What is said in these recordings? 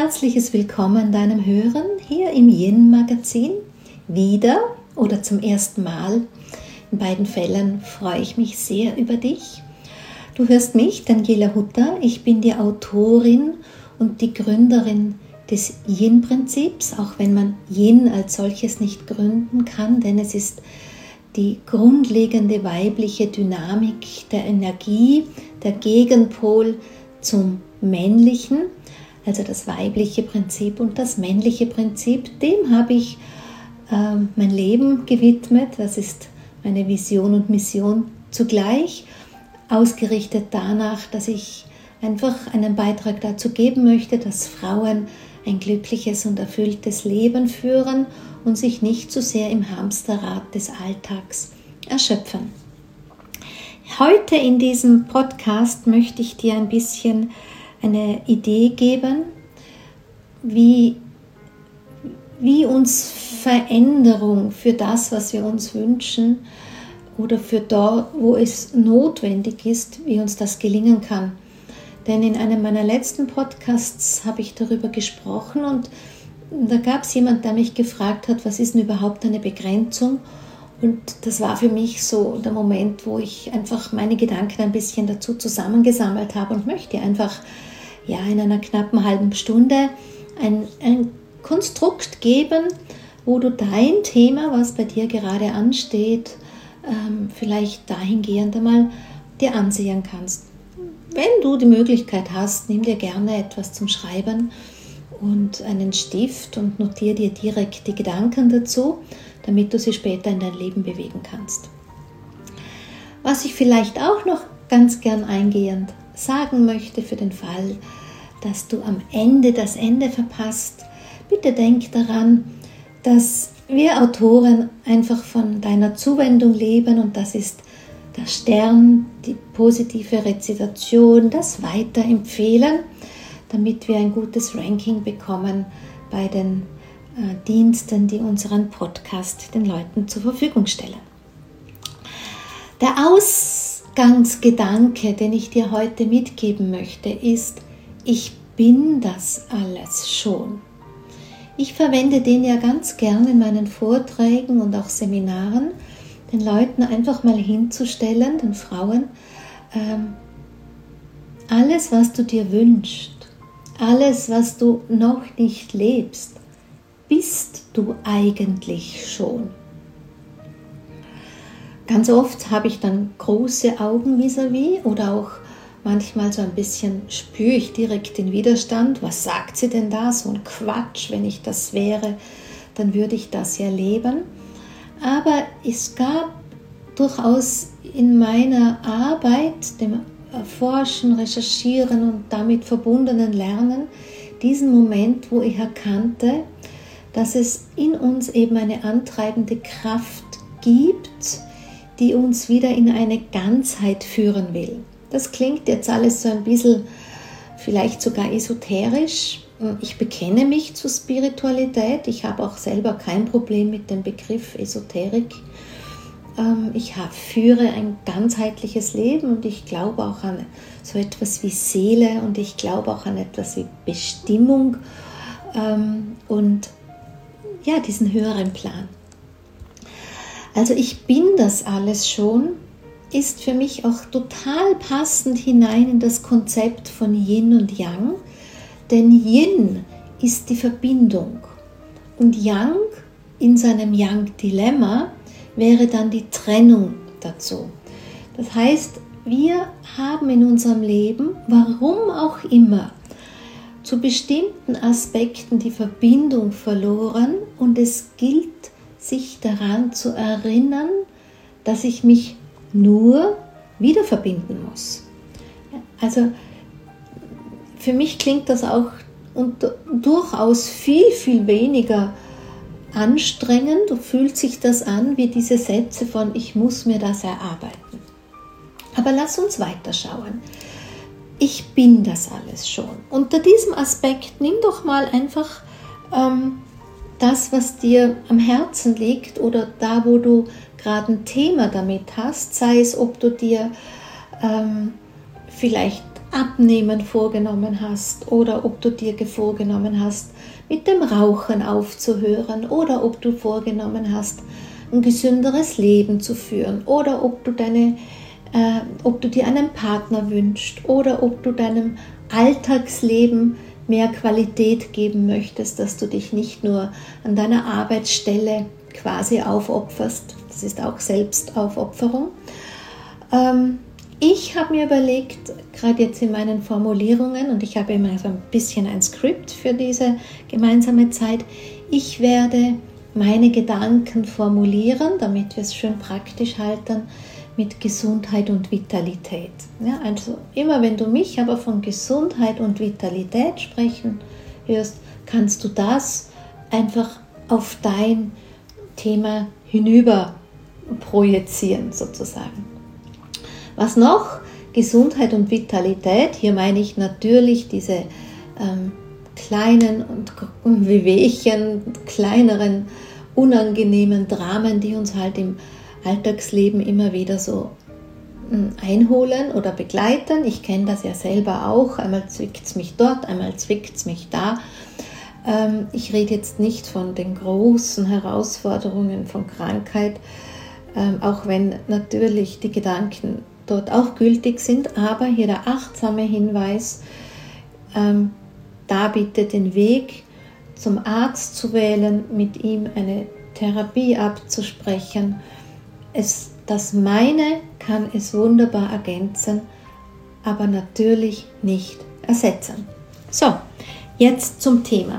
herzliches Willkommen deinem Hören hier im Yin-Magazin. Wieder oder zum ersten Mal. In beiden Fällen freue ich mich sehr über dich. Du hörst mich, Daniela Hutter. Ich bin die Autorin und die Gründerin des Yin-Prinzips, auch wenn man Yin als solches nicht gründen kann, denn es ist die grundlegende weibliche Dynamik der Energie, der Gegenpol zum Männlichen, also das weibliche Prinzip und das männliche Prinzip. Dem habe ich mein Leben gewidmet. Das ist meine Vision und Mission zugleich, ausgerichtet danach, dass ich einfach einen Beitrag dazu geben möchte, dass Frauen ein glückliches und erfülltes Leben führen und sich nicht zu sehr im Hamsterrad des Alltags erschöpfen. Heute in diesem Podcast möchte ich dir ein bisschen eine Idee geben, wie uns Veränderung für das, was wir uns wünschen oder für dort, wo es notwendig ist, wie uns das gelingen kann. Denn in einem meiner letzten Podcasts habe ich darüber gesprochen und da gab es jemanden, der mich gefragt hat, was ist denn überhaupt eine Begrenzung? Und das war für mich so der Moment, wo ich einfach meine Gedanken ein bisschen dazu zusammengesammelt habe und möchte einfach in einer knappen halben Stunde ein Konstrukt geben, wo du dein Thema, was bei dir gerade ansteht, vielleicht dahingehend einmal dir ansehen kannst. Wenn du die Möglichkeit hast, nimm dir gerne etwas zum Schreiben und einen Stift und notiere dir direkt die Gedanken dazu, damit du sie später in dein Leben bewegen kannst. Was ich vielleicht auch noch ganz gern eingehend sagen möchte für den Fall, dass du am Ende das Ende verpasst, bitte denk daran, dass wir Autoren einfach von deiner Zuwendung leben und das ist der Stern, die positive Rezitation, das Weiterempfehlen, damit wir ein gutes Ranking bekommen bei den Diensten, die unseren Podcast den Leuten zur Verfügung stellen. Der Ausgangsgedanke, den ich dir heute mitgeben möchte, ist, ich bin das alles schon. Ich verwende den ja ganz gern in meinen Vorträgen und auch Seminaren, den Leuten einfach mal hinzustellen, den Frauen, alles, was du dir wünschst, alles, was du noch nicht lebst, bist du eigentlich schon. Ganz oft habe ich dann große Augen vis-à-vis oder auch manchmal so ein bisschen spüre ich direkt den Widerstand. Was sagt sie denn da? So ein Quatsch, wenn ich das wäre, dann würde ich das ja leben. Aber es gab durchaus in meiner Arbeit, dem Erforschen, Recherchieren und damit verbundenen Lernen, diesen Moment, wo ich erkannte, dass es in uns eben eine antreibende Kraft gibt, die uns wieder in eine Ganzheit führen will. Das klingt jetzt alles so ein bisschen, vielleicht sogar esoterisch. Ich bekenne mich zur Spiritualität. Ich habe auch selber kein Problem mit dem Begriff Esoterik. Ich führe ein ganzheitliches Leben und ich glaube auch an so etwas wie Seele und ich glaube auch an etwas wie Bestimmung und diesen höheren Plan. Also ich bin das alles schon, ist für mich auch total passend hinein in das Konzept von Yin und Yang, denn Yin ist die Verbindung und Yang in seinem Yang-Dilemma wäre dann die Trennung dazu. Das heißt, wir haben in unserem Leben, warum auch immer, zu bestimmten Aspekten die Verbindung verloren und es gilt, sich daran zu erinnern, dass ich mich nur wieder verbinden muss. Also für mich klingt das auch durchaus viel, viel weniger anstrengend und fühlt sich das an wie diese Sätze von ich muss mir das erarbeiten. Aber lass uns weiterschauen. Ich bin das alles schon. Unter diesem Aspekt nimm doch mal einfach das, was dir am Herzen liegt oder da, wo du gerade ein Thema damit hast, sei es, ob du dir vielleicht Abnehmen vorgenommen hast oder ob du dir vorgenommen hast, mit dem Rauchen aufzuhören oder ob du vorgenommen hast, ein gesünderes Leben zu führen oder ob du dir einen Partner wünschst oder ob du deinem Alltagsleben mehr Qualität geben möchtest, dass du dich nicht nur an deiner Arbeitsstelle quasi aufopferst. Das ist auch Selbstaufopferung. Ich habe mir überlegt, gerade jetzt in meinen Formulierungen, und ich habe immer so ein bisschen ein Skript für diese gemeinsame Zeit, ich werde meine Gedanken formulieren, damit wir es schön praktisch halten, mit Gesundheit und Vitalität. Ja, also immer wenn du mich aber von Gesundheit und Vitalität sprechen hörst, kannst du das einfach auf dein Thema hinüber projizieren sozusagen. Was noch? Gesundheit und Vitalität. Hier meine ich natürlich diese kleinen und Wehwehchen, kleineren, unangenehmen Dramen, die uns halt im Alltagsleben immer wieder so einholen oder begleiten. Ich kenne das ja selber auch. Einmal zwickt es mich dort, einmal zwickt es mich da. Ich rede jetzt nicht von den großen Herausforderungen von Krankheit, auch wenn natürlich die Gedanken dort auch gültig sind, aber hier der achtsame Hinweis, da bitte den Weg zum Arzt zu wählen, mit ihm eine Therapie abzusprechen. Das meine kann es wunderbar ergänzen, aber natürlich nicht ersetzen. So, jetzt zum Thema.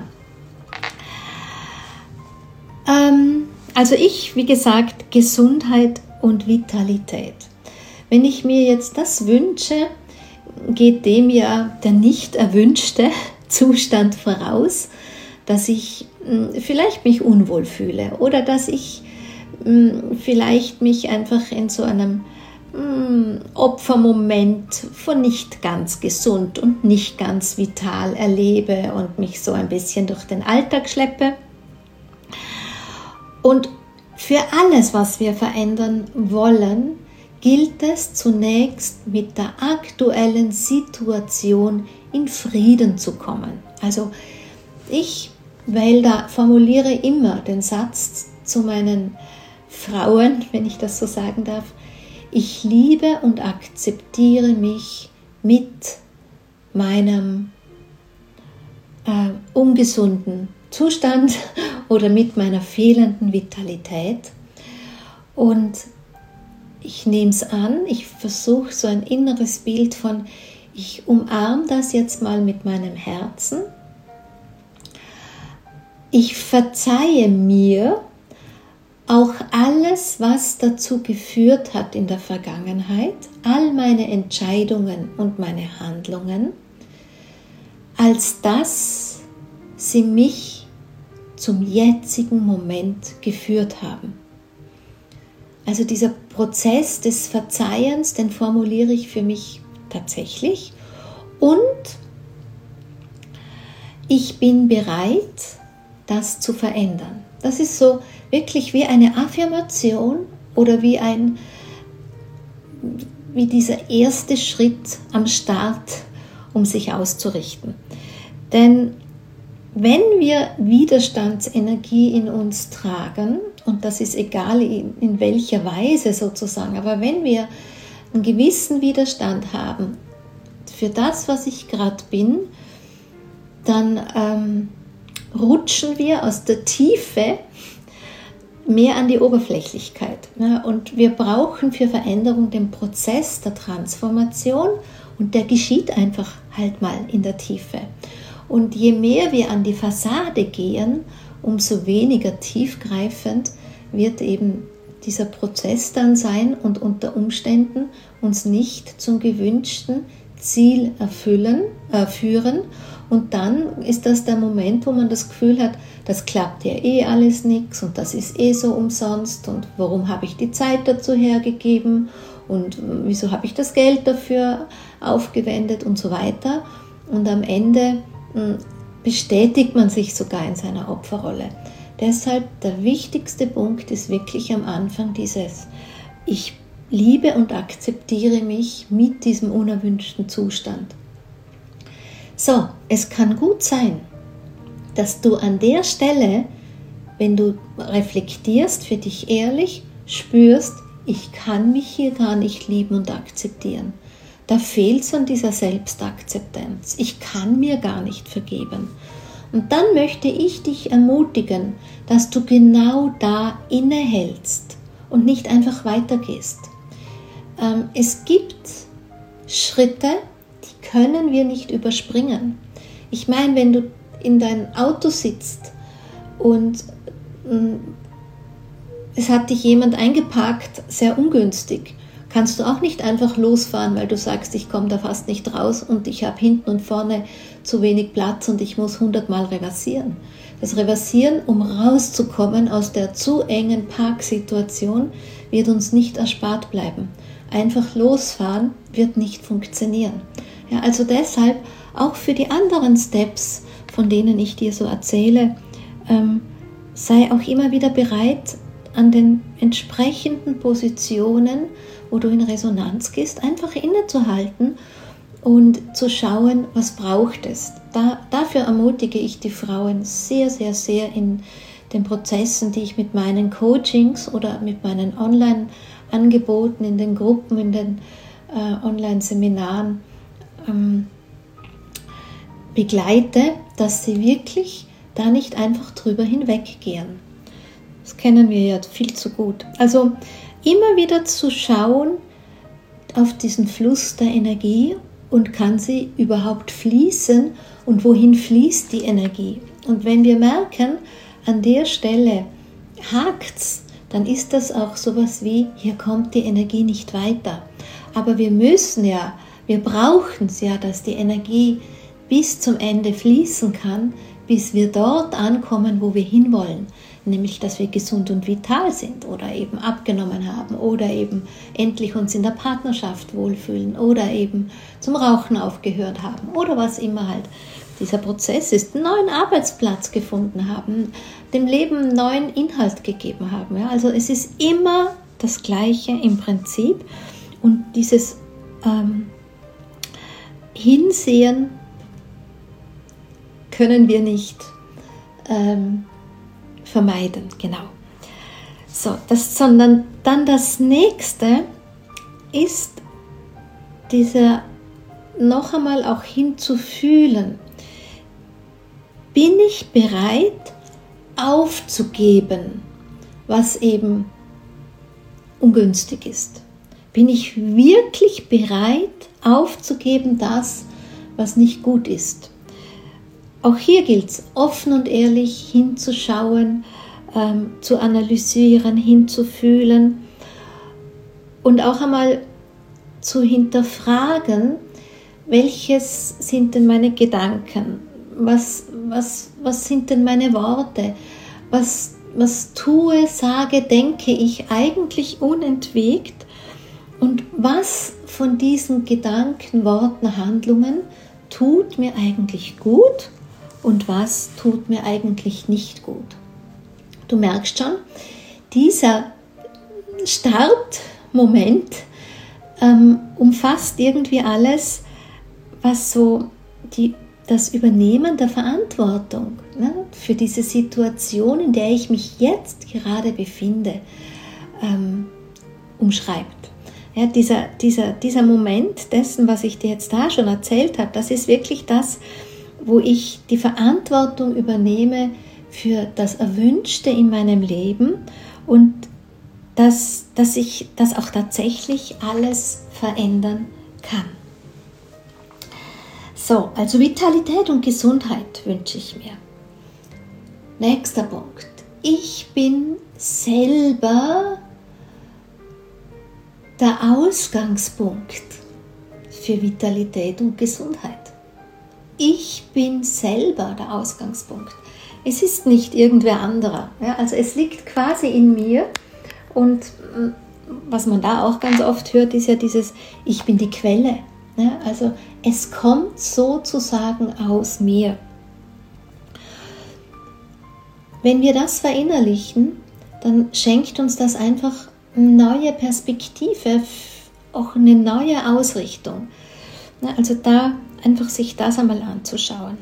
Also wie gesagt, Gesundheit und Vitalität. Wenn ich mir jetzt das wünsche, geht dem ja der nicht erwünschte Zustand voraus, dass ich vielleicht mich unwohl fühle oder dass ich vielleicht mich einfach in so einem Opfermoment von nicht ganz gesund und nicht ganz vital erlebe und mich so ein bisschen durch den Alltag schleppe. Und für alles, was wir verändern wollen, gilt es zunächst mit der aktuellen Situation in Frieden zu kommen. Also ich formuliere immer den Satz zu meinen Frauen, wenn ich das so sagen darf: Ich liebe und akzeptiere mich mit meinem ungesunden Zustand oder mit meiner fehlenden Vitalität. Und ich nehme es an, ich versuche so ein inneres Bild von, ich umarme das jetzt mal mit meinem Herzen. Ich verzeihe mir auch alles, was dazu geführt hat in der Vergangenheit, all meine Entscheidungen und meine Handlungen, als dass sie mich zum jetzigen Moment geführt haben. Also dieser Prozess des Verzeihens, den formuliere ich für mich tatsächlich, und ich bin bereit, das zu verändern. Das ist so wirklich wie eine Affirmation oder wie dieser erste Schritt am Start, um sich auszurichten. Denn wenn wir Widerstandsenergie in uns tragen, und das ist egal in welcher Weise sozusagen, aber wenn wir einen gewissen Widerstand haben für das, was ich gerade bin, dann rutschen wir aus der Tiefe mehr an die Oberflächlichkeit. Und wir brauchen für Veränderung den Prozess der Transformation, und der geschieht einfach halt mal in der Tiefe. Und je mehr wir an die Fassade gehen, umso weniger tiefgreifend wird eben dieser Prozess dann sein und unter Umständen uns nicht zum gewünschten Ziel führen. Und dann ist das der Moment, wo man das Gefühl hat, das klappt ja alles nichts und das ist so umsonst und warum habe ich die Zeit dazu hergegeben und wieso habe ich das Geld dafür aufgewendet und so weiter. Und am Ende bestätigt man sich sogar in seiner Opferrolle. Deshalb der wichtigste Punkt ist wirklich am Anfang dieses: Ich liebe und akzeptiere mich mit diesem unerwünschten Zustand. So, es kann gut sein, dass du an der Stelle, wenn du reflektierst, für dich ehrlich, spürst, ich kann mich hier gar nicht lieben und akzeptieren. Da fehlt es an dieser Selbstakzeptanz. Ich kann mir gar nicht vergeben. Und dann möchte ich dich ermutigen, dass du genau da innehältst und nicht einfach weitergehst. Es gibt Schritte, die können wir nicht überspringen. Ich meine, wenn du in dein Auto sitzt und es hat dich jemand eingeparkt, sehr ungünstig, kannst du auch nicht einfach losfahren, weil du sagst, ich komme da fast nicht raus und ich habe hinten und vorne zu wenig Platz und ich muss 100-mal reversieren. Das Reversieren, um rauszukommen aus der zu engen Parksituation, wird uns nicht erspart bleiben. Einfach losfahren wird nicht funktionieren. Ja, also deshalb auch für die anderen Steps, von denen ich dir so erzähle, sei auch immer wieder bereit, an den entsprechenden Positionen, wo du in Resonanz gehst, einfach innezuhalten und zu schauen, was braucht es. Dafür ermutige ich die Frauen sehr, sehr, sehr in den Prozessen, die ich mit meinen Coachings oder mit meinen Online-Angeboten, in den Gruppen, in den Online-Seminaren begleite, dass sie wirklich da nicht einfach drüber hinweggehen. Das kennen wir ja viel zu gut. Also immer wieder zu schauen auf diesen Fluss der Energie und kann sie überhaupt fließen und wohin fließt die Energie. Und wenn wir merken, an der Stelle hakt's, dann ist das auch sowas wie, hier kommt die Energie nicht weiter. Aber wir brauchen es ja, dass die Energie bis zum Ende fließen kann, bis wir dort ankommen, wo wir hinwollen. Nämlich, dass wir gesund und vital sind oder eben abgenommen haben oder eben endlich uns in der Partnerschaft wohlfühlen oder eben zum Rauchen aufgehört haben oder was immer halt dieser Prozess ist, einen neuen Arbeitsplatz gefunden haben, dem Leben neuen Inhalt gegeben haben. Ja, also es ist immer das Gleiche im Prinzip und dieses Hinsehen können wir nicht vermeiden, genau. So, sondern dann das nächste ist dieser noch einmal auch hinzufühlen. Bin ich bereit aufzugeben, was eben ungünstig ist? Bin ich wirklich bereit aufzugeben das, was nicht gut ist? Auch hier gilt es, offen und ehrlich hinzuschauen, zu analysieren, hinzufühlen und auch einmal zu hinterfragen, welches sind denn meine Gedanken, was sind denn meine Worte, was tue, sage, denke ich eigentlich unentwegt und was von diesen Gedanken, Worten, Handlungen tut mir eigentlich gut und was tut mir eigentlich nicht gut. Du merkst schon, dieser Startmoment umfasst irgendwie alles, was so das Übernehmen der Verantwortung, ne, für diese Situation, in der ich mich jetzt gerade befinde, umschreibt. Ja, dieser Moment dessen, was ich dir jetzt da schon erzählt habe, das ist wirklich das, wo ich die Verantwortung übernehme für das Erwünschte in meinem Leben und dass ich das auch tatsächlich alles verändern kann. So, also Vitalität und Gesundheit wünsche ich mir. Nächster Punkt. Ich bin selber der Ausgangspunkt für Vitalität und Gesundheit. Ich bin selber der Ausgangspunkt. Es ist nicht irgendwer anderer. Ja, also es liegt quasi in mir und was man da auch ganz oft hört, ist ja dieses Ich bin die Quelle. Ja, also es kommt sozusagen aus mir. Wenn wir das verinnerlichen, dann schenkt uns das einfach eine neue Perspektive, auch eine neue Ausrichtung. Ja, also da einfach sich das einmal anzuschauen.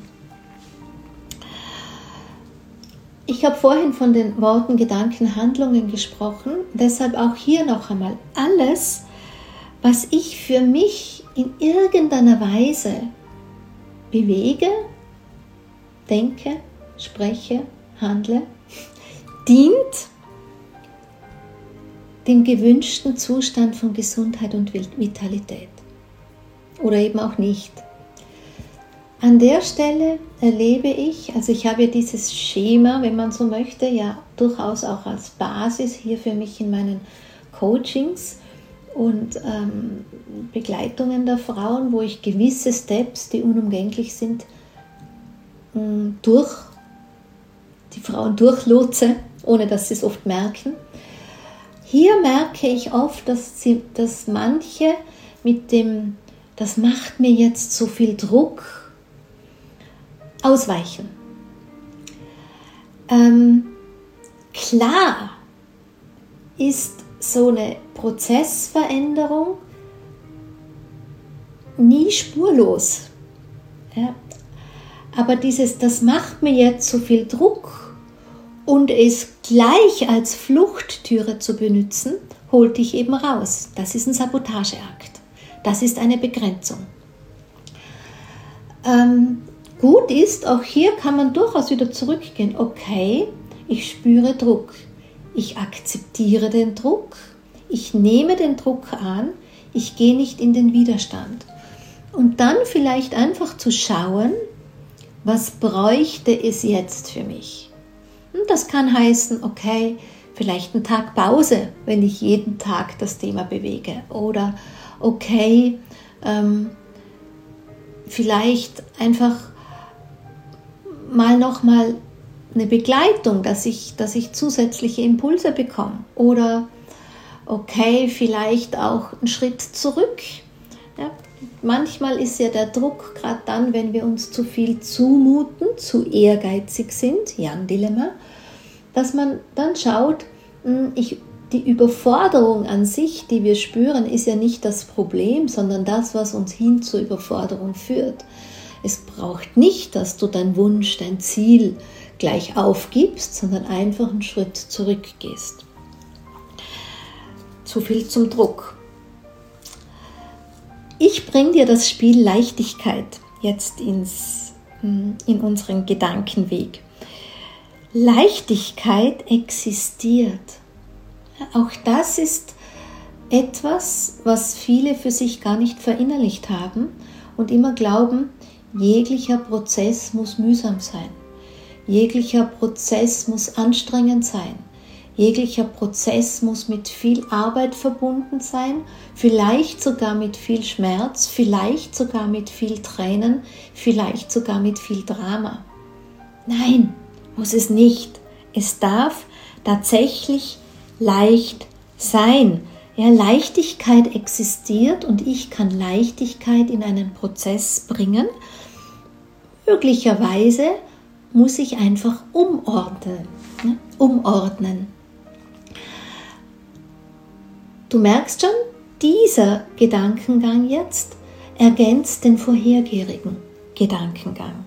Ich habe vorhin von den Worten, Gedanken, Handlungen gesprochen, deshalb auch hier noch einmal alles, was ich für mich in irgendeiner Weise bewege, denke, spreche, handle, dient dem gewünschten Zustand von Gesundheit und Vitalität. Oder eben auch nicht. An der Stelle erlebe ich, also ich habe ja dieses Schema, wenn man so möchte, ja durchaus auch als Basis hier für mich in meinen Coachings und Begleitungen der Frauen, wo ich gewisse Steps, die unumgänglich sind, durch die Frauen durchlotse, ohne dass sie es oft merken. Hier merke ich oft, dass manche mit dem, das macht mir jetzt so viel Druck, ausweichen. Klar ist so eine Prozessveränderung nie spurlos. Ja. Aber das macht mir jetzt so viel Druck und es gleich als Fluchttüre zu benutzen, holt dich eben raus. Das ist ein Sabotageakt. Das ist eine Begrenzung. Gut ist, auch hier kann man durchaus wieder zurückgehen. Okay, ich spüre Druck. Ich akzeptiere den Druck. Ich nehme den Druck an. Ich gehe nicht in den Widerstand. Und dann vielleicht einfach zu schauen, was bräuchte es jetzt für mich? Und das kann heißen, okay, vielleicht einen Tag Pause, wenn ich jeden Tag das Thema bewege. Oder okay, vielleicht einfach nochmal eine Begleitung, dass ich zusätzliche Impulse bekomme. Oder okay, vielleicht auch einen Schritt zurück. Ja, manchmal ist ja der Druck gerade dann, wenn wir uns zu viel zumuten, zu ehrgeizig sind, Yang-Dilemma, dass man dann schaut, die Überforderung an sich, die wir spüren, ist ja nicht das Problem, sondern das, was uns hin zur Überforderung führt. Es braucht nicht, dass du dein Wunsch, dein Ziel gleich aufgibst, sondern einfach einen Schritt zurückgehst. Zu viel zum Druck. Ich bringe dir das Spiel Leichtigkeit jetzt in unseren Gedankenweg. Leichtigkeit existiert. Auch das ist etwas, was viele für sich gar nicht verinnerlicht haben und immer glauben, jeglicher Prozess muss mühsam sein. Jeglicher Prozess muss anstrengend sein. Jeglicher Prozess muss mit viel Arbeit verbunden sein, vielleicht sogar mit viel Schmerz, vielleicht sogar mit viel Tränen, vielleicht sogar mit viel Drama. Nein, muss es nicht. Es darf tatsächlich leicht sein. Ja, Leichtigkeit existiert und ich kann Leichtigkeit in einen Prozess bringen. Möglicherweise muss ich einfach umordnen. Du merkst schon, dieser Gedankengang jetzt ergänzt den vorhergehenden Gedankengang.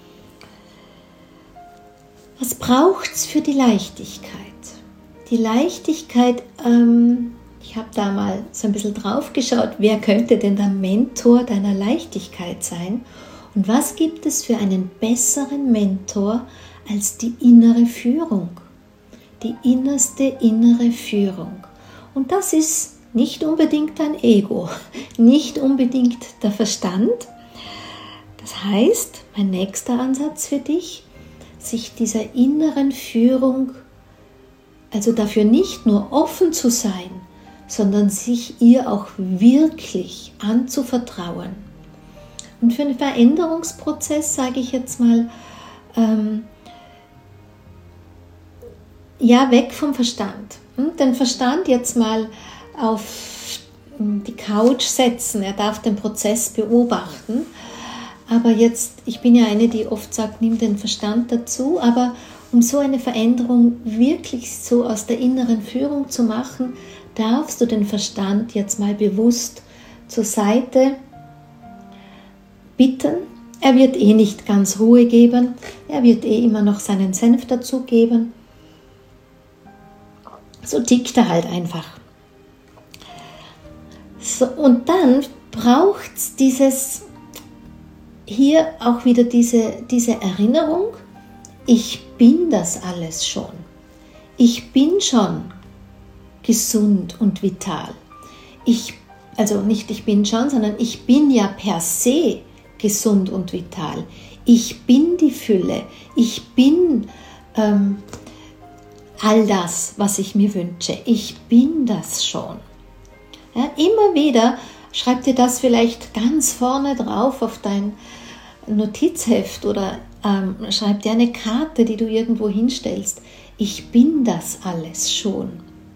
Was braucht es für die Leichtigkeit? Die Leichtigkeit, ich habe da mal so ein bisschen drauf geschaut, wer könnte denn der Mentor deiner Leichtigkeit sein? Und was gibt es für einen besseren Mentor als die innere Führung? Die innerste innere Führung. Und das ist nicht unbedingt dein Ego, nicht unbedingt der Verstand. Das heißt, mein nächster Ansatz für dich, sich dieser inneren Führung, also dafür nicht nur offen zu sein, sondern sich ihr auch wirklich anzuvertrauen. Und für einen Veränderungsprozess sage ich jetzt mal, ja, weg vom Verstand. Den Verstand jetzt mal auf die Couch setzen, er darf den Prozess beobachten. Aber jetzt, ich bin ja eine, die oft sagt, nimm den Verstand dazu, aber um so eine Veränderung wirklich so aus der inneren Führung zu machen, darfst du den Verstand jetzt mal bewusst zur Seite bitten. Er wird nicht ganz Ruhe geben. Er wird immer noch seinen Senf dazugeben. So tickt er halt einfach. So, und dann braucht es hier auch wieder diese Erinnerung, ich bin das alles schon. Ich bin schon gesund und vital. Also nicht ich bin schon, sondern ich bin ja per se gesund und vital. Ich bin die Fülle. Ich bin all das, was ich mir wünsche. Ich bin das schon. Ja, immer wieder schreib dir das vielleicht ganz vorne drauf auf dein Notizheft oder schreib dir eine Karte, die du irgendwo hinstellst. Ich bin das alles schon.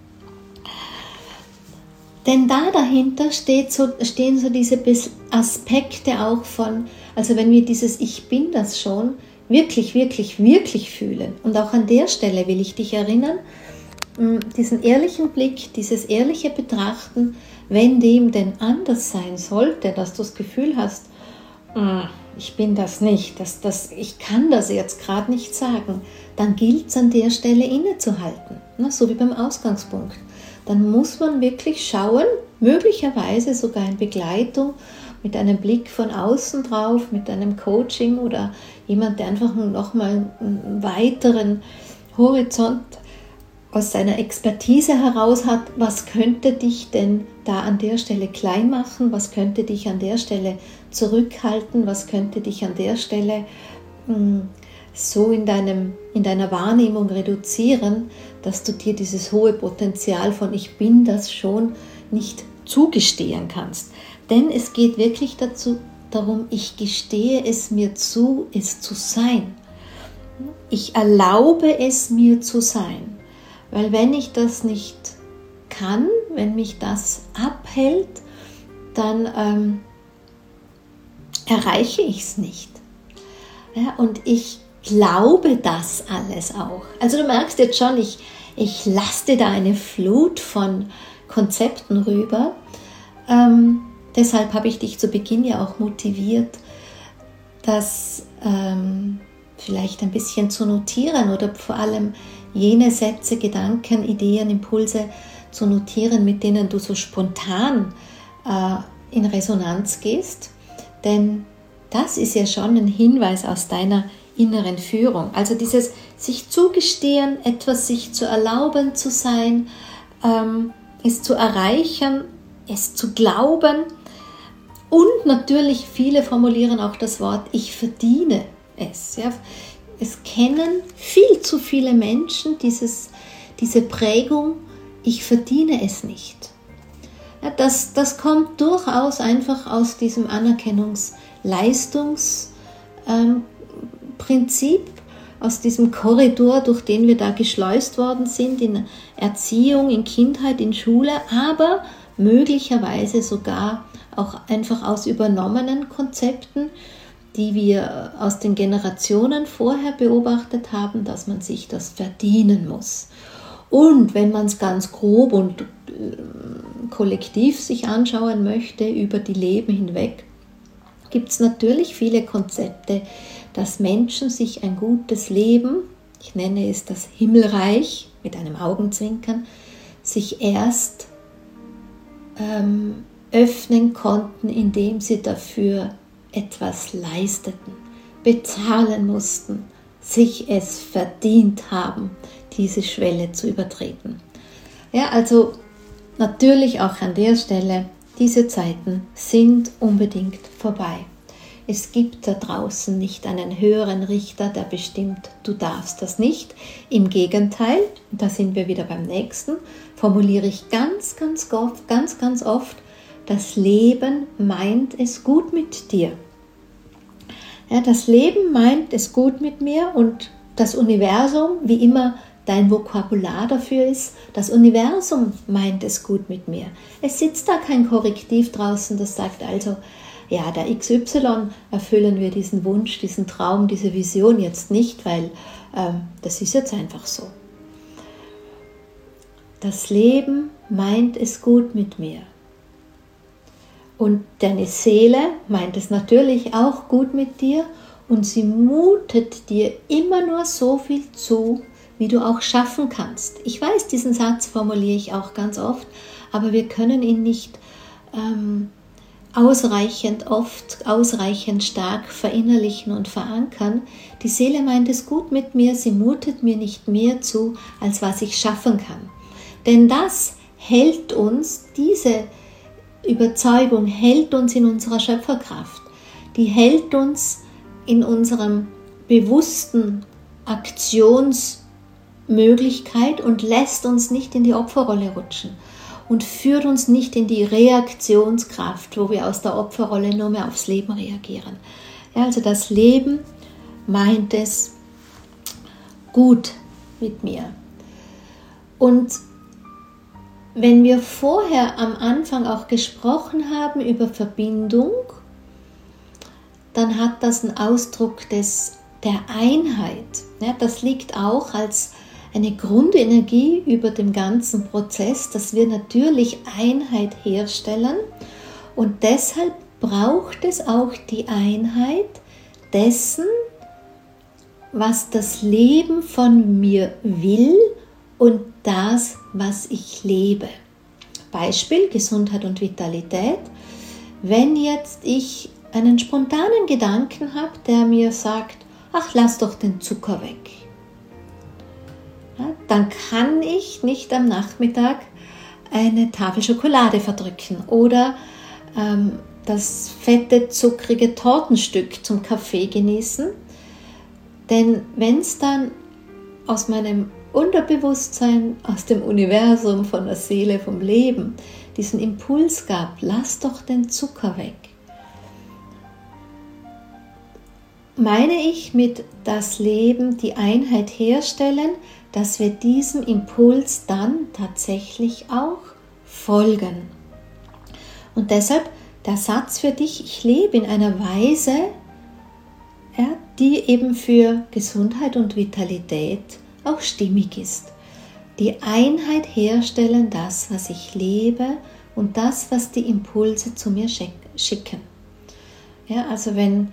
Denn da dahinter stehen so diese Aspekte auch von, also wenn wir dieses Ich bin das schon wirklich, wirklich, wirklich fühlen. Und auch an der Stelle will ich dich erinnern, diesen ehrlichen Blick, dieses ehrliche Betrachten, wenn dem denn anders sein sollte, dass du das Gefühl hast, ich bin das nicht, ich kann das jetzt gerade nicht sagen, dann gilt es an der Stelle innezuhalten, so wie beim Ausgangspunkt. Dann muss man wirklich schauen, möglicherweise sogar in Begleitung, mit einem Blick von außen drauf, mit einem Coaching oder jemand, der einfach nochmal einen weiteren Horizont aus seiner Expertise heraus hat, was könnte dich denn da an der Stelle klein machen, was könnte dich an der Stelle zurückhalten, was könnte dich an der Stelle so in deiner Wahrnehmung reduzieren, dass du dir dieses hohe Potenzial von ich bin das schon nicht zugestehen kannst. Denn es geht wirklich darum, ich gestehe es mir zu, es zu sein. Ich erlaube es mir zu sein. Weil wenn ich das nicht kann, wenn mich das abhält, dann erreiche ich es nicht. Ja, und ich glaube das alles auch. Also du merkst jetzt schon, ich lasse dir da eine Flut von Konzepten rüber. Deshalb habe ich dich zu Beginn ja auch motiviert, das vielleicht ein bisschen zu notieren oder vor allem jene Sätze, Gedanken, Ideen, Impulse zu notieren, mit denen du so spontan in Resonanz gehst. Denn das ist ja schon ein Hinweis aus deiner inneren Führung. Also dieses sich zugestehen, etwas sich zu erlauben zu sein, es zu erreichen, es zu glauben. Und natürlich, viele formulieren auch das Wort, ich verdiene es. Ja. Es kennen viel zu viele Menschen diese Prägung, ich verdiene es nicht. Ja, das kommt durchaus einfach aus diesem Anerkennungs-Leistungsprinzip, aus diesem Korridor, durch den wir da geschleust worden sind, in Erziehung, in Kindheit, in Schule, aber möglicherweise sogar auch einfach aus übernommenen Konzepten, die wir aus den Generationen vorher beobachtet haben, dass man sich das verdienen muss. Und wenn man es ganz grob und kollektiv sich anschauen möchte, über die Leben hinweg, gibt es natürlich viele Konzepte, dass Menschen sich ein gutes Leben, ich nenne es das Himmelreich, mit einem Augenzwinkern, sich erst öffnen konnten, indem sie dafür etwas leisteten, bezahlen mussten, sich es verdient haben, diese Schwelle zu übertreten. Ja, also natürlich auch an der Stelle, diese Zeiten sind unbedingt vorbei. Es gibt da draußen nicht einen höheren Richter, der bestimmt, du darfst das nicht. Im Gegenteil, da sind wir wieder beim nächsten, formuliere ich ganz oft, das Leben meint es gut mit dir. Ja, das Leben meint es gut mit mir und das Universum, wie immer dein Vokabular dafür ist, das Universum meint es gut mit mir. Es sitzt da kein Korrektiv draußen, das sagt also, ja, der XY erfüllen wir diesen Wunsch, diesen Traum, diese Vision jetzt nicht, weil das ist jetzt einfach so. Das Leben meint es gut mit mir. Und deine Seele meint es natürlich auch gut mit dir und sie mutet dir immer nur so viel zu, wie du auch schaffen kannst. Ich weiß, diesen Satz formuliere ich auch ganz oft, aber wir können ihn nicht ausreichend stark verinnerlichen und verankern. Die Seele meint es gut mit mir, sie mutet mir nicht mehr zu, als was ich schaffen kann. Denn das hält uns, diese Überzeugung hält uns in unserer Schöpferkraft. Die hält uns in unserem bewussten Aktionsmöglichkeit und lässt uns nicht in die Opferrolle rutschen und führt uns nicht in die Reaktionskraft, wo wir aus der Opferrolle nur mehr aufs Leben reagieren. Ja, also das Leben meint es gut mit mir. Und wenn wir vorher am Anfang auch gesprochen haben über Verbindung, dann hat das einen Ausdruck der Einheit. Ja, das liegt auch als eine Grundenergie über dem ganzen Prozess, dass wir natürlich Einheit herstellen und deshalb braucht es auch die Einheit dessen, was das Leben von mir will und das, was ich lebe. Beispiel Gesundheit und Vitalität. Wenn jetzt ich einen spontanen Gedanken habe, der mir sagt, ach, lass doch den Zucker weg, ja, dann kann ich nicht am Nachmittag eine Tafel Schokolade verdrücken oder das fette, zuckrige Tortenstück zum Kaffee genießen. Denn wenn es dann aus meinem Unterbewusstsein, aus dem Universum, von der Seele, vom Leben, diesen Impuls gab, lass doch den Zucker weg, meine ich mit das Leben, die Einheit herstellen, dass wir diesem Impuls dann tatsächlich auch folgen. Und deshalb der Satz für dich, ich lebe in einer Weise, ja, die eben für Gesundheit und Vitalität auch stimmig ist. Die Einheit herstellen, das, was ich lebe und das, was die Impulse zu mir schicken. Ja, also wenn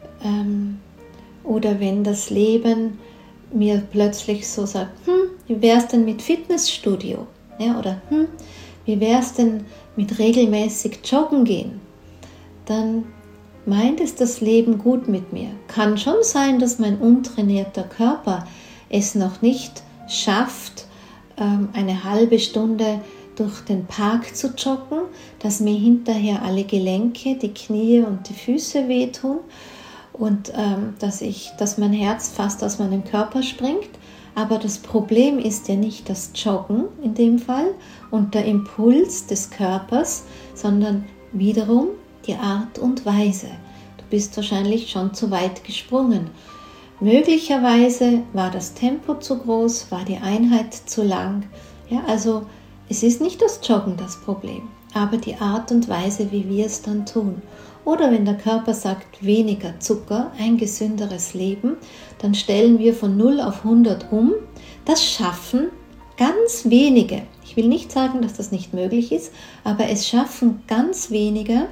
das Leben mir plötzlich so sagt, wie wäre es denn mit Fitnessstudio? Ja, oder wie wäre es denn mit regelmäßig joggen gehen? Dann meint es das Leben gut mit mir. Kann schon sein, dass mein untrainierter Körper es noch nicht schafft, eine halbe Stunde durch den Park zu joggen, dass mir hinterher alle Gelenke, die Knie und die Füße wehtun und dass mein Herz fast aus meinem Körper springt. Aber das Problem ist ja nicht das Joggen in dem Fall und der Impuls des Körpers, sondern wiederum die Art und Weise. Du bist wahrscheinlich schon zu weit gesprungen. Möglicherweise war das Tempo zu groß, war die Einheit zu lang. Ja, also es ist nicht das Joggen das Problem, aber die Art und Weise, wie wir es dann tun. Oder wenn der Körper sagt, weniger Zucker, ein gesünderes Leben, dann stellen wir von 0 auf 100 um. Das schaffen ganz wenige. Ich will nicht sagen, dass das nicht möglich ist, aber es schaffen ganz wenige,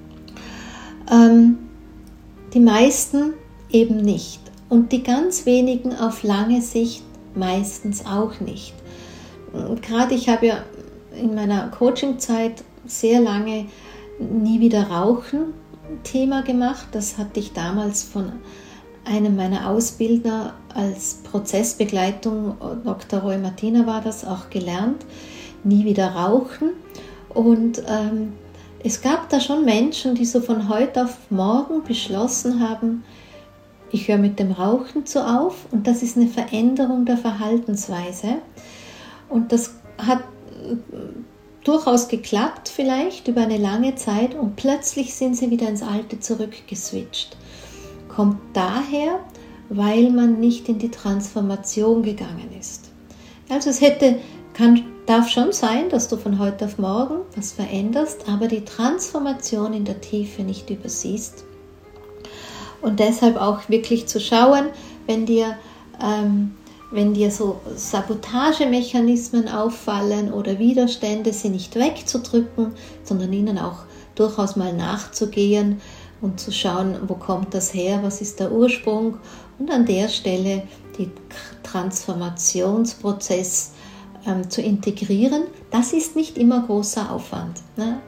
die meisten eben nicht. Und die ganz wenigen auf lange Sicht meistens auch nicht. Gerade ich habe ja in meiner Coaching-Zeit sehr lange nie wieder Rauchen Thema gemacht. Das hatte ich damals von einem meiner Ausbildner als Prozessbegleitung, Dr. Roy Martina war das, auch gelernt. Nie wieder rauchen. Und es gab da schon Menschen, die so von heute auf morgen beschlossen haben, ich höre mit dem Rauchen auf und das ist eine Veränderung der Verhaltensweise. Und das hat durchaus geklappt vielleicht über eine lange Zeit und plötzlich sind sie wieder ins Alte zurückgeswitcht. Kommt daher, weil man nicht in die Transformation gegangen ist. Also darf schon sein, dass du von heute auf morgen was veränderst, aber die Transformation in der Tiefe nicht übersiehst. Und deshalb auch wirklich zu schauen, wenn dir wenn dir so Sabotagemechanismen auffallen oder Widerstände, sie nicht wegzudrücken, sondern ihnen auch durchaus mal nachzugehen und zu schauen, wo kommt das her, was ist der Ursprung, und an der Stelle den Transformationsprozess zu integrieren. Das ist nicht immer großer Aufwand. Ne?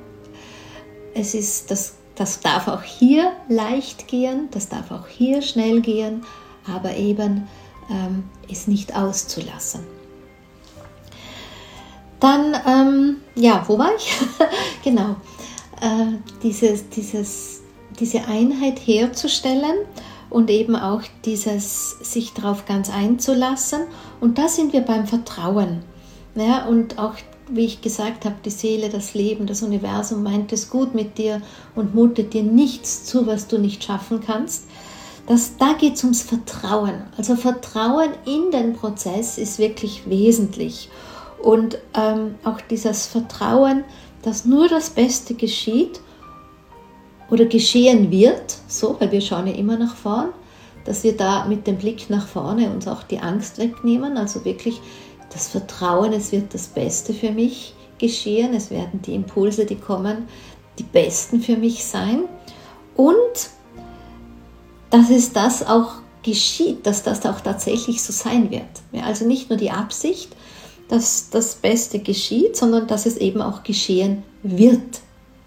Das darf auch hier leicht gehen, das darf auch hier schnell gehen, aber eben es nicht auszulassen. Dann, wo war ich? Genau, diese Einheit herzustellen und eben auch dieses sich darauf ganz einzulassen. Und da sind wir beim Vertrauen. Ja, und auch, wie ich gesagt habe, die Seele, das Leben, das Universum meint es gut mit dir und mutet dir nichts zu, was du nicht schaffen kannst. Da geht es ums Vertrauen. Also Vertrauen in den Prozess ist wirklich wesentlich. Und auch dieses Vertrauen, dass nur das Beste geschieht oder geschehen wird, so, weil wir schauen ja immer nach vorn, dass wir da mit dem Blick nach vorne uns auch die Angst wegnehmen, also wirklich das Vertrauen, es wird das Beste für mich geschehen, es werden die Impulse, die kommen, die besten für mich sein, und dass es das auch geschieht, dass das auch tatsächlich so sein wird. Ja, also nicht nur die Absicht, dass das Beste geschieht, sondern dass es eben auch geschehen wird.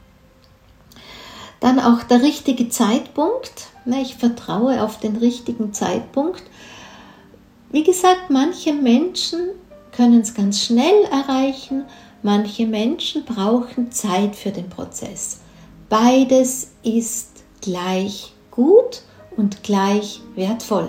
Dann auch der richtige Zeitpunkt. Ich vertraue auf den richtigen Zeitpunkt. Wie gesagt, manche Menschen können es ganz schnell erreichen, manche Menschen brauchen Zeit für den Prozess. Beides ist gleich gut und gleich wertvoll.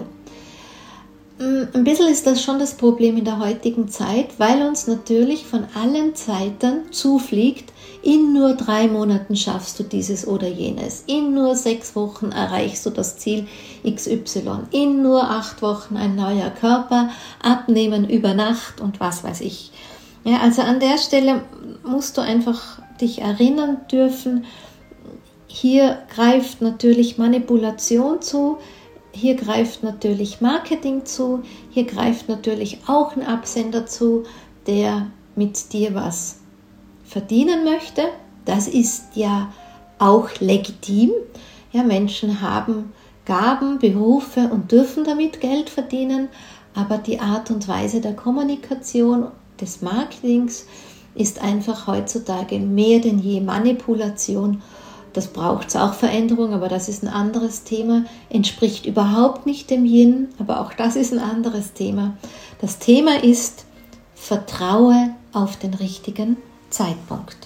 Ein bisschen ist das schon das Problem in der heutigen Zeit, weil uns natürlich von allen Seiten zufliegt, in nur 3 Monaten schaffst du dieses oder jenes, in nur 6 Wochen erreichst du das Ziel XY, in nur 8 Wochen ein neuer Körper, abnehmen über Nacht und was weiß ich. Ja, also an der Stelle musst du einfach dich erinnern dürfen, hier greift natürlich Manipulation zu, hier greift natürlich Marketing zu, hier greift natürlich auch ein Absender zu, der mit dir was verdienen möchte. Das ist ja auch legitim. Ja, Menschen haben Gaben, Berufe und dürfen damit Geld verdienen, aber die Art und Weise der Kommunikation, des Marketings ist einfach heutzutage mehr denn je Manipulation. Das braucht es auch Veränderung, aber das ist ein anderes Thema, entspricht überhaupt nicht dem Yin, aber auch das ist ein anderes Thema. Das Thema ist, vertraue auf den richtigen Zeitpunkt.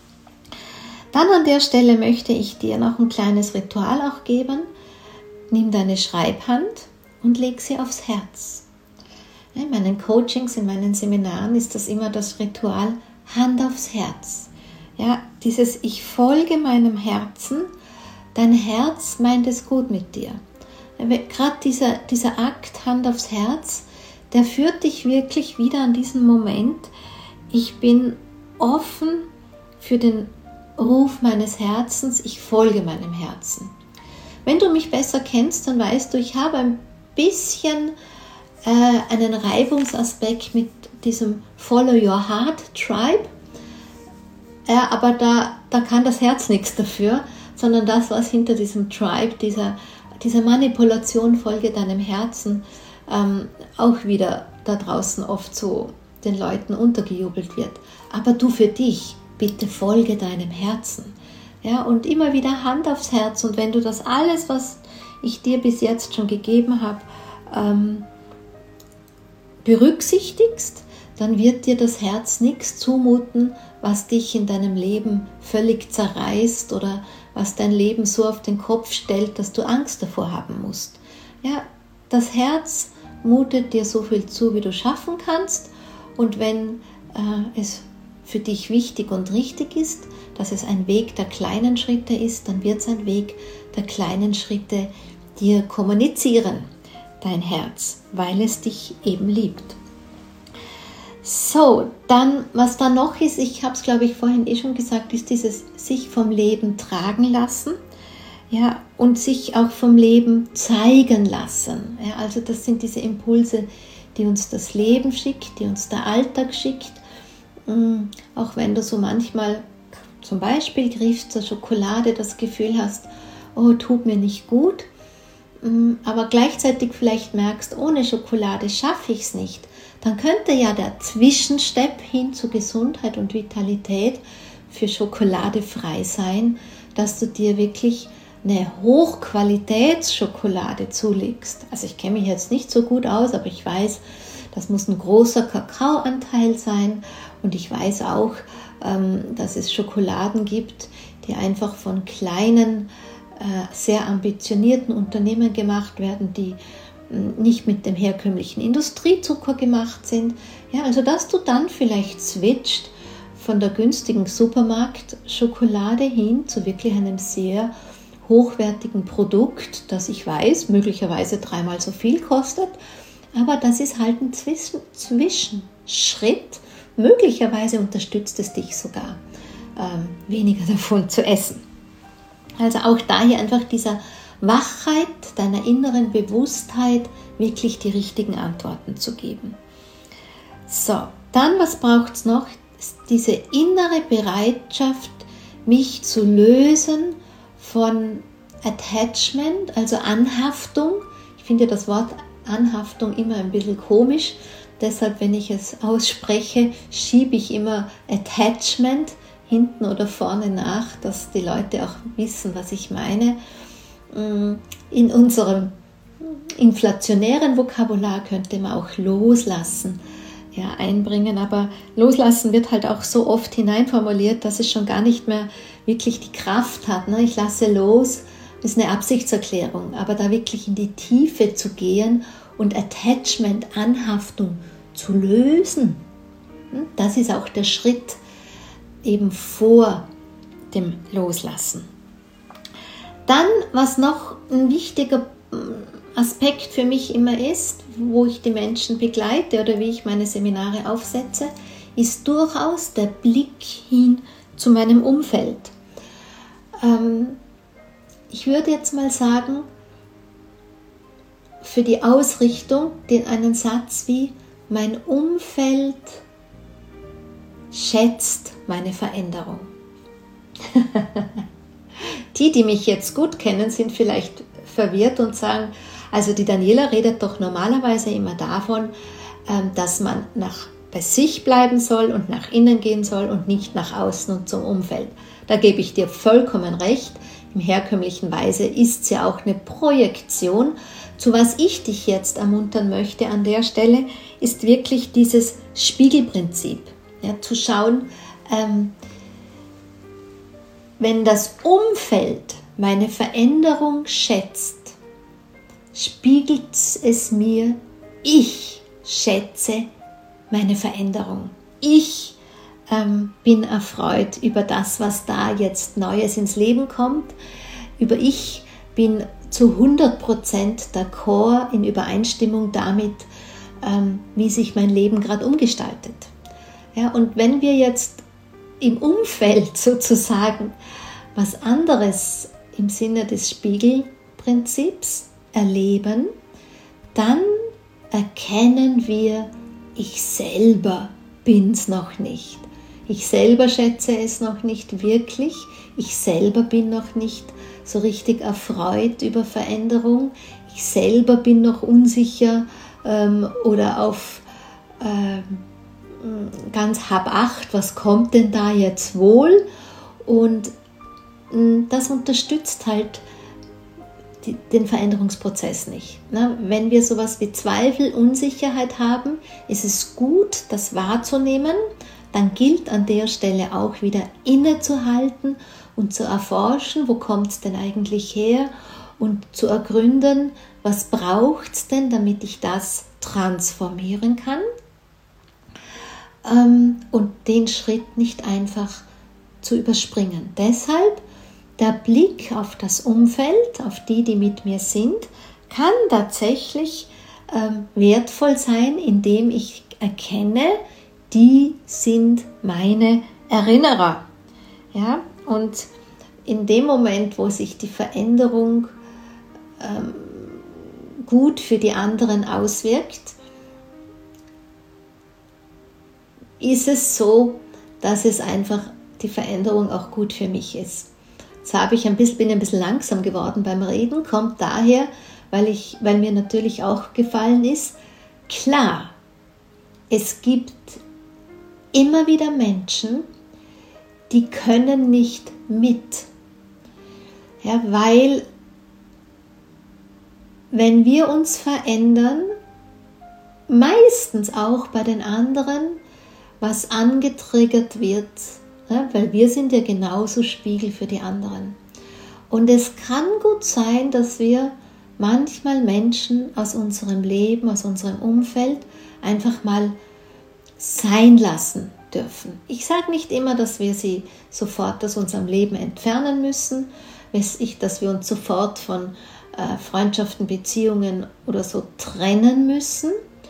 Dann an der Stelle möchte ich dir noch ein kleines Ritual auch geben. Nimm deine Schreibhand und leg sie aufs Herz. In meinen Coachings, in meinen Seminaren ist das immer das Ritual Hand aufs Herz. Ja, dieses Ich folge meinem Herzen, dein Herz meint es gut mit dir. Gerade dieser Akt Hand aufs Herz, der führt dich wirklich wieder an diesen Moment, ich bin offen für den Ruf meines Herzens, ich folge meinem Herzen. Wenn du mich besser kennst, dann weißt du, ich habe ein bisschen einen Reibungsaspekt mit diesem Follow Your Heart Tribe. Ja, aber da kann das Herz nichts dafür, sondern das, was hinter diesem Tribe, dieser Manipulation, folge deinem Herzen, auch wieder da draußen oft so den Leuten untergejubelt wird. Aber du für dich, bitte folge deinem Herzen. Ja, und immer wieder Hand aufs Herz, und wenn du das alles, was ich dir bis jetzt schon gegeben habe, berücksichtigst, dann wird dir das Herz nichts zumuten, was dich in deinem Leben völlig zerreißt oder was dein Leben so auf den Kopf stellt, dass du Angst davor haben musst. Ja, das Herz mutet dir so viel zu, wie du schaffen kannst, und wenn es für dich wichtig und richtig ist, dass es ein Weg der kleinen Schritte ist, dann wird es ein Weg der kleinen Schritte dir kommunizieren, dein Herz, weil es dich eben liebt. So, dann, was da noch ist, ich habe es glaube ich vorhin schon gesagt, ist dieses sich vom Leben tragen lassen, ja, und sich auch vom Leben zeigen lassen. Ja, also das sind diese Impulse, die uns das Leben schickt, die uns der Alltag schickt. Auch wenn du so manchmal zum Beispiel griffst zur Schokolade, das Gefühl hast, oh, tut mir nicht gut, aber gleichzeitig vielleicht merkst, ohne Schokolade schaffe ich es nicht, dann könnte ja der Zwischenstep hin zu Gesundheit und Vitalität für Schokolade frei sein, dass du dir wirklich eine Hochqualitätsschokolade zulegst. Also ich kenne mich jetzt nicht so gut aus, aber ich weiß, das muss ein großer Kakaoanteil sein und ich weiß auch, dass es Schokoladen gibt, die einfach von kleinen, sehr ambitionierten Unternehmen gemacht werden, die nicht mit dem herkömmlichen Industriezucker gemacht sind. Ja, also dass du dann vielleicht switcht von der günstigen Supermarktschokolade hin zu wirklich einem sehr hochwertigen Produkt, das ich weiß, möglicherweise 3-mal so viel kostet, aber das ist halt ein Zwischenschritt. Möglicherweise unterstützt es dich sogar, weniger davon zu essen. Also auch daher einfach dieser Wachheit, deiner inneren Bewusstheit, wirklich die richtigen Antworten zu geben. So, dann was braucht es noch? Diese innere Bereitschaft, mich zu lösen von Attachment, also Anhaftung. Ich finde das Wort Anhaftung immer ein bisschen komisch, deshalb, wenn ich es ausspreche, schiebe ich immer Attachment hinten oder vorne nach, dass die Leute auch wissen, was ich meine. In unserem inflationären Vokabular könnte man auch loslassen einbringen, aber loslassen wird halt auch so oft hineinformuliert, dass es schon gar nicht mehr wirklich die Kraft hat. Ne? Ich lasse los, das ist eine Absichtserklärung, aber da wirklich in die Tiefe zu gehen und Attachment, Anhaftung zu lösen, das ist auch der Schritt eben vor dem Loslassen. Dann, was noch ein wichtiger Aspekt für mich immer ist, wo ich die Menschen begleite oder wie ich meine Seminare aufsetze, ist durchaus der Blick hin zu meinem Umfeld. Ich würde jetzt mal sagen, für die Ausrichtung einen Satz wie: Mein Umfeld schätzt meine Veränderung. Die mich jetzt gut kennen, sind vielleicht verwirrt und sagen, also die Daniela redet doch normalerweise immer davon, dass man bei sich bleiben soll und nach innen gehen soll und nicht nach außen und zum Umfeld. Da gebe ich dir vollkommen recht. Im herkömmlichen Weise ist es ja auch eine Projektion. Zu was ich dich jetzt ermuntern möchte an der Stelle, ist wirklich dieses Spiegelprinzip. Ja, zu schauen, wenn das Umfeld meine Veränderung schätzt, spiegelt es mir, ich schätze meine Veränderung. Ich bin erfreut über das, was da jetzt Neues ins Leben kommt. Ich bin zu 100% d'accord, in Übereinstimmung damit, wie sich mein Leben gerade umgestaltet. Ja, und wenn wir jetzt im Umfeld sozusagen was anderes im Sinne des Spiegelprinzips erleben, dann erkennen wir, ich selber bin's noch nicht. Ich selber schätze es noch nicht wirklich. Ich selber bin noch nicht so richtig erfreut über Veränderung. Ich selber bin noch unsicher oder auf ganz Hab-Acht, was kommt denn da jetzt wohl? Und das unterstützt halt den Veränderungsprozess nicht. Wenn wir sowas wie Zweifel, Unsicherheit haben, ist es gut, das wahrzunehmen. Dann gilt an der Stelle auch wieder innezuhalten und zu erforschen, wo kommt es denn eigentlich her, und zu ergründen, was braucht es denn, damit ich das transformieren kann, und den Schritt nicht einfach zu überspringen. Deshalb der Blick auf das Umfeld, auf die mit mir sind, kann tatsächlich wertvoll sein, indem ich erkenne, die sind meine Erinnerer. Ja? Und in dem Moment, wo sich die Veränderung gut für die anderen auswirkt, ist es so, dass es einfach die Veränderung auch gut für mich ist. Jetzt bin ich ein bisschen langsam geworden beim Reden, kommt daher, weil mir natürlich auch gefallen ist, klar, es gibt immer wieder Menschen, die können nicht mit. Ja, weil wenn wir uns verändern, meistens auch bei den anderen, was angetriggert wird, ja, weil wir sind ja genauso Spiegel für die anderen. Und es kann gut sein, dass wir manchmal Menschen aus unserem Leben, aus unserem Umfeld einfach mal sein lassen dürfen. Ich sage nicht immer, dass wir sie sofort aus unserem Leben entfernen müssen, dass wir uns sofort von Freundschaften, Beziehungen oder so trennen müssen.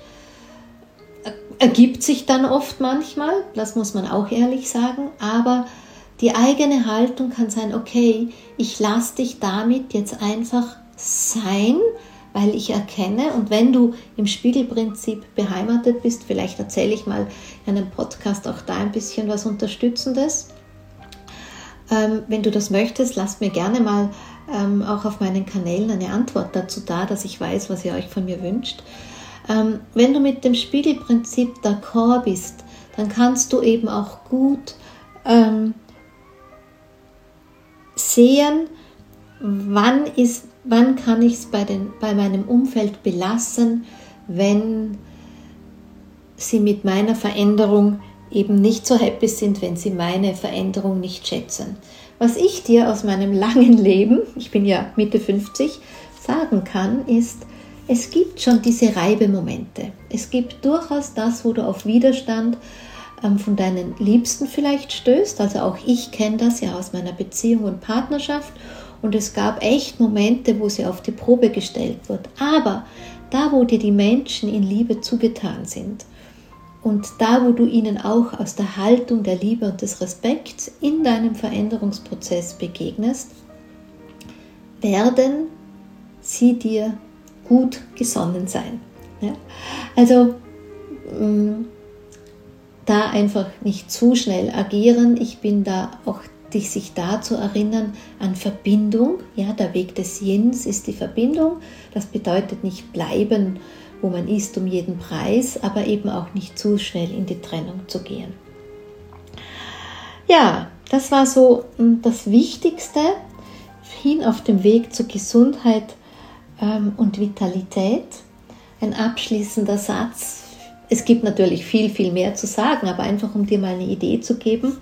Ergibt sich dann oft manchmal, das muss man auch ehrlich sagen, aber die eigene Haltung kann sein, okay, ich lasse dich damit jetzt einfach sein, weil ich erkenne, und wenn du im Spiegelprinzip beheimatet bist, vielleicht erzähle ich mal in einem Podcast auch da ein bisschen was Unterstützendes. Wenn du das möchtest, lasst mir gerne mal auch auf meinen Kanälen eine Antwort dazu da, dass ich weiß, was ihr euch von mir wünscht. Wenn du mit dem Spiegelprinzip d'accord bist, dann kannst du eben auch gut sehen, wann kann ich es bei meinem Umfeld belassen, wenn sie mit meiner Veränderung eben nicht so happy sind, wenn sie meine Veränderung nicht schätzen. Was ich dir aus meinem langen Leben, ich bin ja Mitte 50, sagen kann, ist, es gibt schon diese Reibemomente. Es gibt durchaus das, wo du auf Widerstand von deinen Liebsten vielleicht stößt. Also auch ich kenne das ja aus meiner Beziehung und Partnerschaft. Und es gab echt Momente, wo sie auf die Probe gestellt wird. Aber da, wo dir die Menschen in Liebe zugetan sind und da, wo du ihnen auch aus der Haltung der Liebe und des Respekts in deinem Veränderungsprozess begegnest, werden sie dir gut gesonnen sein. Ja? Also da einfach nicht zu schnell agieren. Ich bin da auch sich da zu erinnern an Verbindung. Ja, der Weg des Yins ist die Verbindung. Das bedeutet nicht bleiben, wo man ist, um jeden Preis, aber eben auch nicht zu schnell in die Trennung zu gehen. Ja, das war so das Wichtigste hin auf dem Weg zur Gesundheit und Vitalität. Ein abschließender Satz. Es gibt natürlich viel, viel mehr zu sagen, aber einfach um dir mal eine Idee zu geben.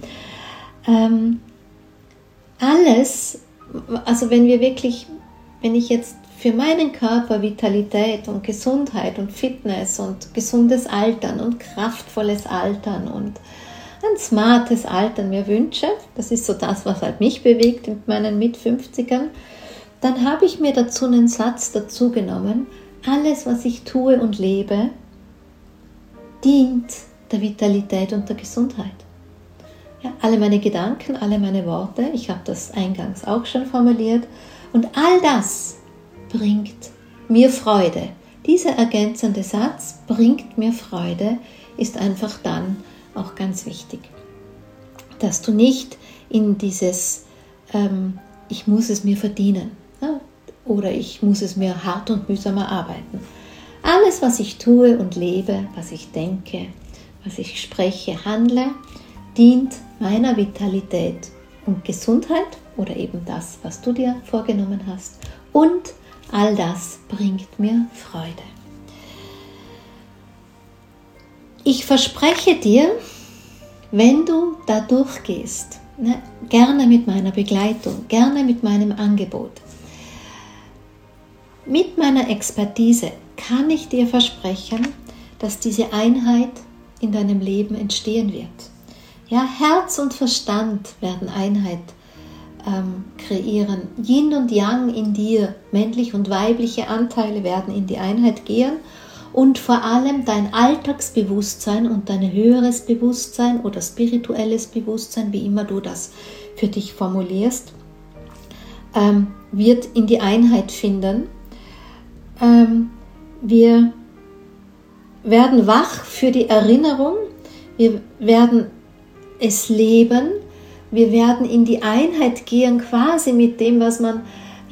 Alles, also wenn ich jetzt für meinen Körper Vitalität und Gesundheit und Fitness und gesundes Altern und kraftvolles Altern und ein smartes Altern mir wünsche, das ist so das, was halt mich bewegt mit meinen Mit-50ern, dann habe ich mir dazu einen Satz dazu genommen, alles, was ich tue und lebe, dient der Vitalität und der Gesundheit. Ja, alle meine Gedanken, alle meine Worte, ich habe das eingangs auch schon formuliert, und all das bringt mir Freude. Dieser ergänzende Satz, bringt mir Freude, ist einfach dann auch ganz wichtig. Dass du nicht in dieses, ich muss es mir verdienen, ja, oder ich muss es mir hart und mühsam erarbeiten. Alles, was ich tue und lebe, was ich denke, was ich spreche, handle, dient meiner Vitalität und Gesundheit oder eben das, was du dir vorgenommen hast. Und all das bringt mir Freude. Ich verspreche dir, wenn du da durchgehst, gerne mit meiner Begleitung, gerne mit meinem Angebot, mit meiner Expertise kann ich dir versprechen, dass diese Einheit in deinem Leben entstehen wird. Ja, Herz und Verstand werden Einheit kreieren. Yin und Yang in dir, männliche und weibliche Anteile werden in die Einheit gehen und vor allem dein Alltagsbewusstsein und dein höheres Bewusstsein oder spirituelles Bewusstsein, wie immer du das für dich formulierst, wird in die Einheit finden. Wir werden wach für die Erinnerung, wir werden es leben, wir werden in die Einheit gehen, quasi mit dem, was man,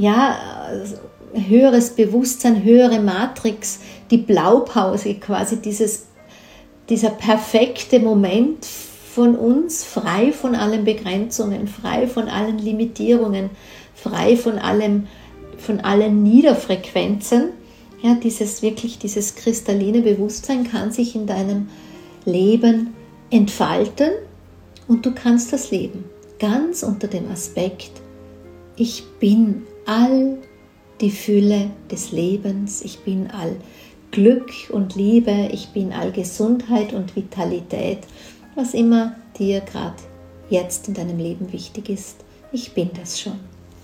höheres Bewusstsein, höhere Matrix, die Blaupause, quasi dieser perfekte Moment von uns, frei von allen Begrenzungen, frei von allen Limitierungen, frei von allen Niederfrequenzen. Ja, dieses kristalline Bewusstsein kann sich in deinem Leben entfalten und du kannst das leben. Ganz unter dem Aspekt, ich bin all die Fülle des Lebens, ich bin all Glück und Liebe, ich bin all Gesundheit und Vitalität, was immer dir gerade jetzt in deinem Leben wichtig ist. Ich bin das schon.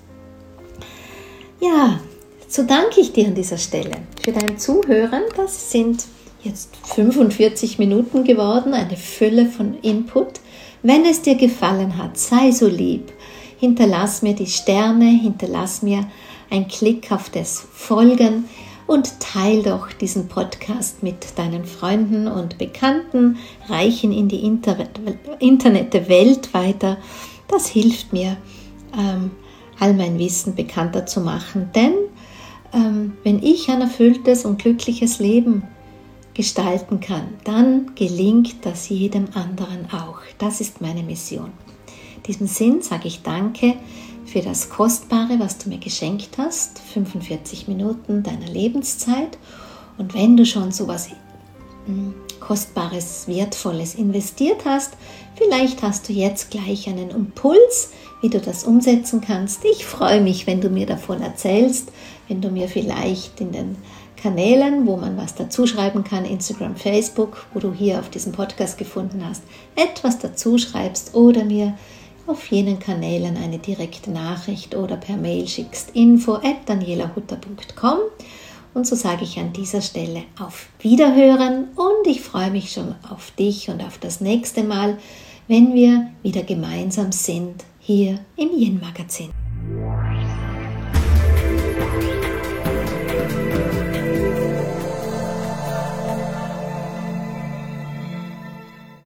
Ja, so danke ich dir an dieser Stelle für dein Zuhören. Das sind jetzt 45 Minuten geworden, eine Fülle von Input. Wenn es dir gefallen hat, sei so lieb. Hinterlass mir die Sterne, hinterlass mir einen Klick auf das Folgen und teile doch diesen Podcast mit deinen Freunden und Bekannten, reichen in die Internetwelt weiter. Das hilft mir, all mein Wissen bekannter zu machen, denn wenn ich ein erfülltes und glückliches Leben gestalten kann, dann gelingt das jedem anderen auch. Das ist meine Mission. In diesem Sinn sage ich Danke für das Kostbare, was du mir geschenkt hast, 45 Minuten deiner Lebenszeit. Und wenn du schon so was Kostbares, Wertvolles investiert hast, vielleicht hast du jetzt gleich einen Impuls, wie du das umsetzen kannst. Ich freue mich, wenn du mir davon erzählst, wenn du mir vielleicht in den Kanälen, wo man was dazu schreiben kann, Instagram, Facebook, wo du hier auf diesem Podcast gefunden hast, etwas dazu schreibst oder mir auf jenen Kanälen eine direkte Nachricht oder per Mail schickst, info@danielahutter.com. Und so sage ich an dieser Stelle auf Wiederhören und ich freue mich schon auf dich und auf das nächste Mal, wenn wir wieder gemeinsam sind hier im Yin Magazin.